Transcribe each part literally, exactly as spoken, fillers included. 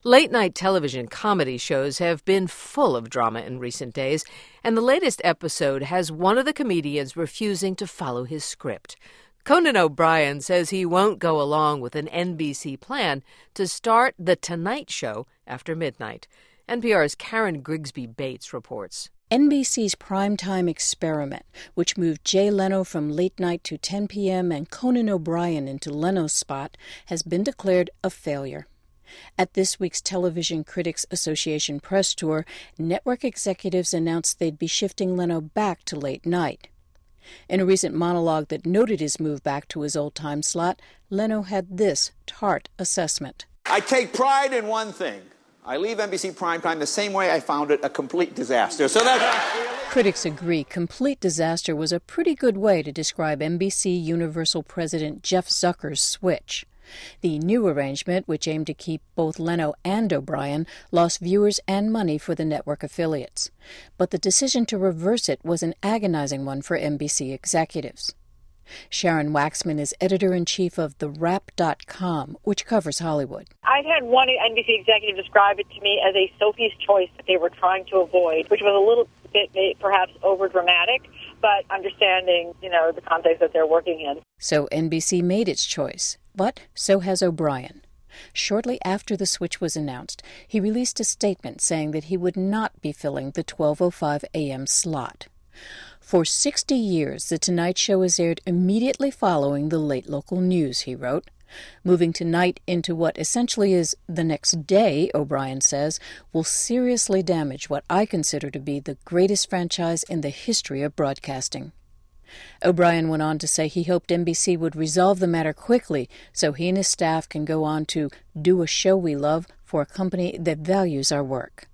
Late-night television comedy shows have been full of drama in recent days, and the latest episode has one of the comedians refusing to follow his script. Conan O'Brien says he won't go along with an N B C plan to start The Tonight Show after midnight. N P R's Karen Grigsby Bates reports. N B C's primetime experiment, which moved Jay Leno from late night to ten p.m. and Conan O'Brien into Leno's spot, has been declared a failure. At this week's Television Critics Association press tour, network executives announced they'd be shifting Leno back to late night. In a recent monologue that noted his move back to his old time slot, Leno had this tart assessment. I take pride in one thing. I leave N B C primetime the same way I found it, a complete disaster. So that's... Critics agree complete disaster was a pretty good way to describe N B C Universal President Jeff Zucker's switch. The new arrangement, which aimed to keep both Leno and O'Brien, lost viewers and money for the network affiliates. But the decision to reverse it was an agonizing one for N B C executives. Sharon Waxman is editor-in-chief of the wrap dot com, which covers Hollywood. I've had one N B C executive describe it to me as a Sophie's choice that they were trying to avoid, which was a little bit perhaps over-dramatic, but understanding, you know, the context that they're working in. So N B C made its choice, but so has O'Brien. Shortly after the switch was announced, he released a statement saying that he would not be filling the twelve oh five a.m. slot. For sixty years, The Tonight Show has aired immediately following the late local news, he wrote. Moving tonight into what essentially is the next day, O'Brien says, will seriously damage what I consider to be the greatest franchise in the history of broadcasting. O'Brien went on to say he hoped N B C would resolve the matter quickly so he and his staff can go on to do a show we love for a company that values our work.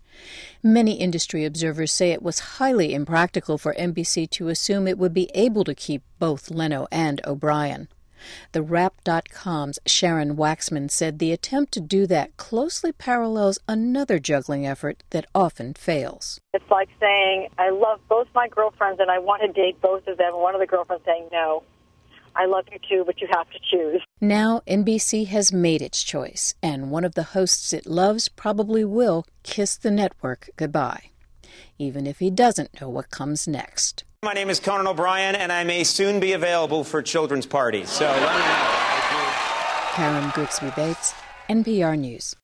Many industry observers say it was highly impractical for N B C to assume it would be able to keep both Leno and O'Brien. The wrap dot com's Sharon Waxman said the attempt to do that closely parallels another juggling effort that often fails. It's like saying, I love both my girlfriends and I want to date both of them, and one of the girlfriends saying, no, I love you too, but you have to choose. Now N B C has made its choice, and one of the hosts it loves probably will kiss the network goodbye, even if he doesn't know what comes next. My name is Conan O'Brien, and I may soon be available for children's parties, so let me know. Karen Grigsby Bates, N P R News.